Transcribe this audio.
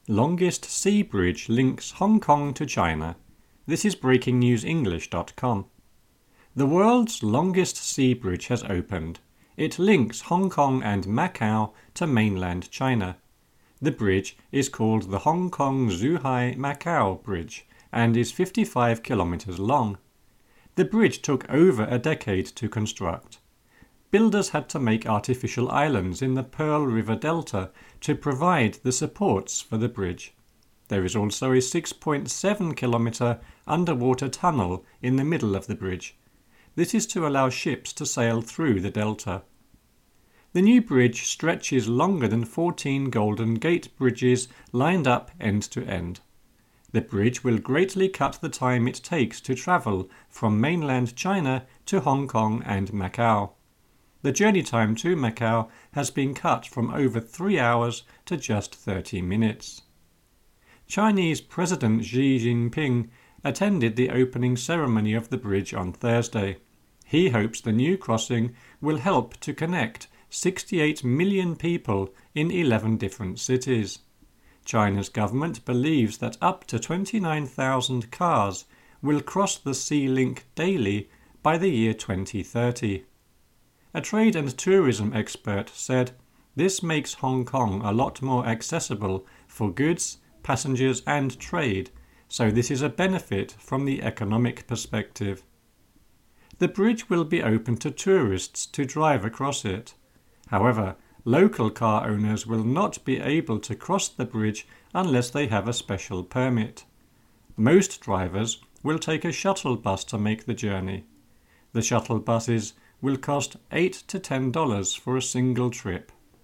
Longest sea bridge links Hong Kong to China. This is breakingnewsenglish.com. The world's longest sea bridge has opened. It links Hong Kong and Macau to mainland China. The bridge is called the Hong Kong-Zhuhai-Macau Bridge and is 55 kilometers long. The bridge took over a decade to construct. Builders had to make artificial islands in the Pearl River Delta to provide the supports for the bridge. There is also a 6.7-kilometre underwater tunnel in the middle of the bridge. This is to allow ships to sail through the delta. The new bridge stretches longer than 14 Golden Gate bridges lined up end to end. The bridge will greatly cut the time it takes to travel from mainland China to Hong Kong and Macau. The journey time to Macau has been cut from over 3 hours to just 30 minutes. Chinese President Xi Jinping attended the opening ceremony of the bridge on Thursday. He hopes the new crossing will help to connect 68 million people in 11 different cities. China's government believes that up to 29,000 cars will cross the Sea Link daily by the year 2030. A trade and tourism expert said, "This makes Hong Kong a lot more accessible for goods, passengers and trade, so this is a benefit from the economic perspective." The bridge will be open to tourists to drive across it. However, local car owners will not be able to cross the bridge unless they have a special permit. Most drivers will take a shuttle bus to make the journey. The shuttle buses will cost $8 to $10 for a single trip.